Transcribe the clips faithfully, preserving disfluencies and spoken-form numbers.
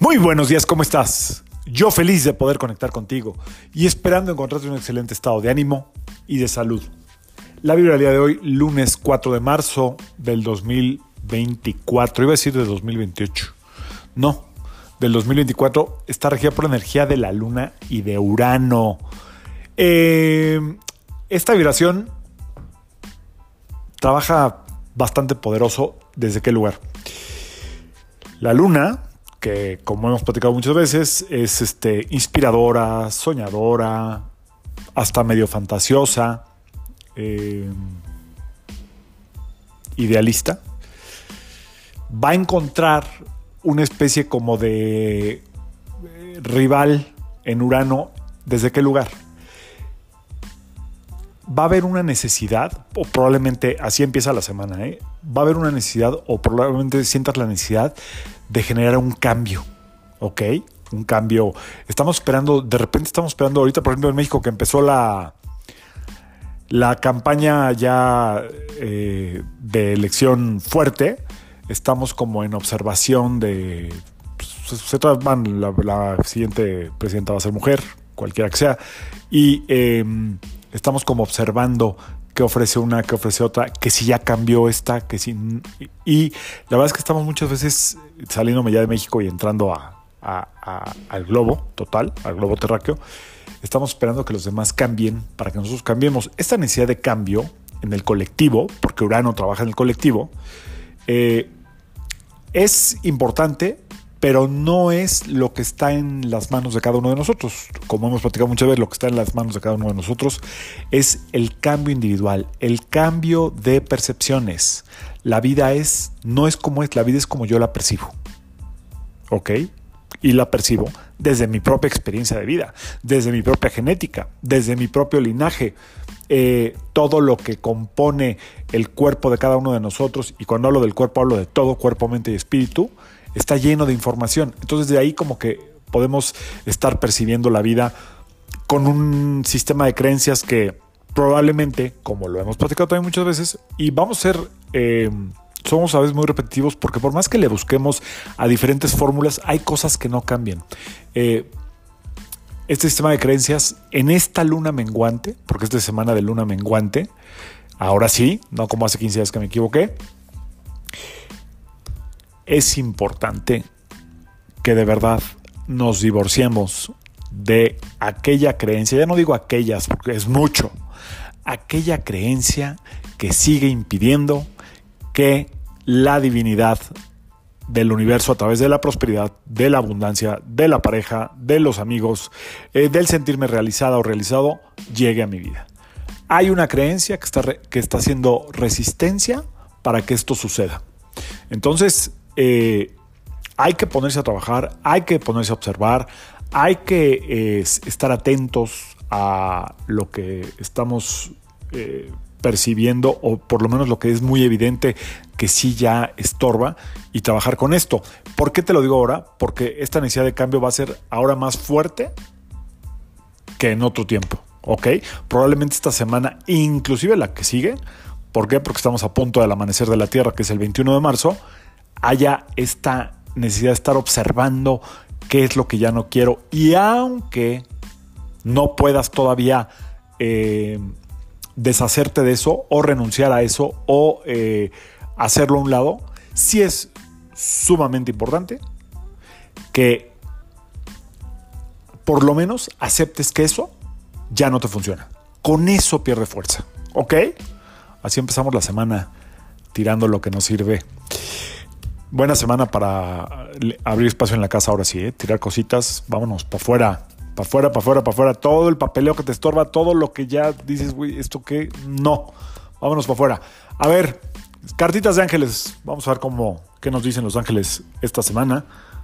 Muy buenos días, ¿cómo estás? Yo feliz de poder conectar contigo y esperando encontrarte un excelente estado de ánimo y de salud. La vibra del día de hoy, lunes cuatro de marzo del dos mil veinticuatro, iba a decir de dos mil veintiocho, no, del dos mil veinticuatro, está regida por la energía de la luna y de Urano. Eh, esta vibración trabaja bastante poderoso. ¿Desde qué lugar? La luna, que como hemos platicado muchas veces, es este, inspiradora, soñadora, hasta medio fantasiosa, eh, idealista. Va a encontrar una especie como de eh, rival en Urano. ¿Desde qué lugar? Va a haber una necesidad, o probablemente así empieza la semana, ¿eh? Va a haber una necesidad, o probablemente sientas la necesidad de generar un cambio, ¿ok? Un cambio. Estamos esperando, de repente estamos esperando ahorita, por ejemplo, en México, que empezó la, la campaña ya eh, de elección fuerte. Estamos como en observación de... Pues, se tratan, la, la siguiente presidenta va a ser mujer, cualquiera que sea, y... Eh, estamos como observando qué ofrece una, qué ofrece otra, que si ya cambió esta, que si... Y la verdad es que estamos muchas veces saliéndome ya de México y entrando a, a, a, al globo total, al globo terráqueo. Estamos esperando que los demás cambien para que nosotros cambiemos. Esta necesidad de cambio en el colectivo, porque Urano trabaja en el colectivo, eh, es importante, pero no es lo que está en las manos de cada uno de nosotros. Como hemos platicado muchas veces, lo que está en las manos de cada uno de nosotros es el cambio individual, el cambio de percepciones. La vida es, no es como es, la vida es como yo la percibo. ¿Ok? Y la percibo desde mi propia experiencia de vida, desde mi propia genética, desde mi propio linaje. Eh, todo lo que compone el cuerpo de cada uno de nosotros, y cuando hablo del cuerpo hablo de todo, cuerpo, mente y espíritu, está lleno de información. Entonces de ahí como que podemos estar percibiendo la vida con un sistema de creencias que probablemente, como lo hemos platicado también muchas veces, y vamos a ser, eh, somos a veces muy repetitivos, porque por más que le busquemos a diferentes fórmulas, hay cosas que no cambian. Eh, este sistema de creencias en esta luna menguante, porque esta semana de luna menguante, ahora sí, no como hace quince días que me equivoqué, es importante que de verdad nos divorciemos de aquella creencia, ya no digo aquellas porque es mucho, aquella creencia que sigue impidiendo que la divinidad del universo, a través de la prosperidad, de la abundancia, de la pareja, de los amigos, eh, del sentirme realizada o realizado, llegue a mi vida. Hay una creencia que está, re- que está haciendo resistencia para que esto suceda. Entonces, Eh, hay que ponerse a trabajar, hay que ponerse a observar, hay que eh, estar atentos a lo que estamos eh, percibiendo, o por lo menos lo que es muy evidente que sí ya estorba, y trabajar con esto. ¿Por qué te lo digo ahora? Porque esta necesidad de cambio va a ser ahora más fuerte que en otro tiempo, ¿ok? Probablemente esta semana, inclusive la que sigue. ¿Por qué? Porque estamos a punto del amanecer de la Tierra, que es el veintiuno de marzo, haya esta necesidad de estar observando qué es lo que ya no quiero, y aunque no puedas todavía eh, deshacerte de eso o renunciar a eso o eh, hacerlo a un lado, sí es sumamente importante que por lo menos aceptes que eso ya no te funciona. Con eso pierde fuerza, ¿ok? Así empezamos la semana, tirando lo que nos sirve. Buena semana para abrir espacio en la casa ahora sí, ¿eh? Tirar cositas, vámonos, para afuera, para afuera, para afuera, para afuera. Todo el papeleo que te estorba, todo lo que ya dices, güey, ¿esto qué? No, vámonos para afuera. A ver, cartitas de ángeles, vamos a ver cómo, qué nos dicen los ángeles esta semana.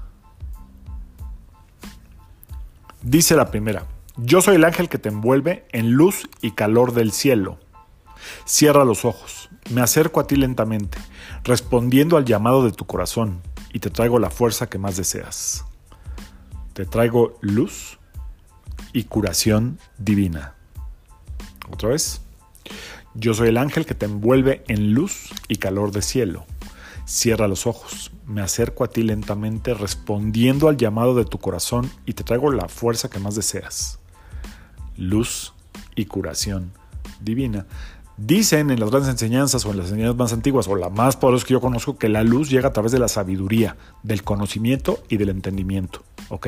Dice la primera: yo soy el ángel que te envuelve en luz y calor del cielo. Cierra los ojos, me acerco a ti lentamente, respondiendo al llamado de tu corazón, y te traigo la fuerza que más deseas. Te traigo luz y curación divina. Otra vez. Yo soy el ángel que te envuelve en luz y calor del cielo. Cierra los ojos, me acerco a ti lentamente respondiendo al llamado de tu corazón y te traigo la fuerza que más deseas. Luz y curación divina. Dicen en las grandes enseñanzas o en las enseñanzas más antiguas o la más poderosa que yo conozco que la luz llega a través de la sabiduría, del conocimiento y del entendimiento. ¿Ok?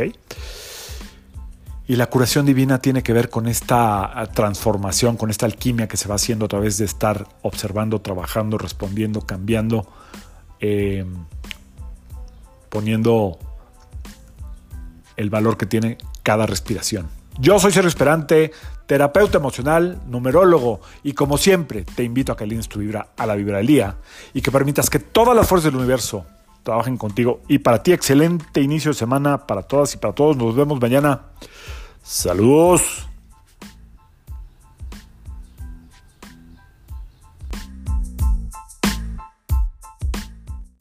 Y la curación divina tiene que ver con esta transformación, con esta alquimia que se va haciendo a través de estar observando, trabajando, respondiendo, cambiando, eh, poniendo el valor que tiene cada respiración. Yo soy Sergio Esperante, terapeuta emocional, numerólogo, y como siempre te invito a que alines tu vibra a la vibra del día y que permitas que todas las fuerzas del universo trabajen contigo. Y para ti, excelente inicio de semana, para todas y para todos. Nos vemos mañana. Saludos.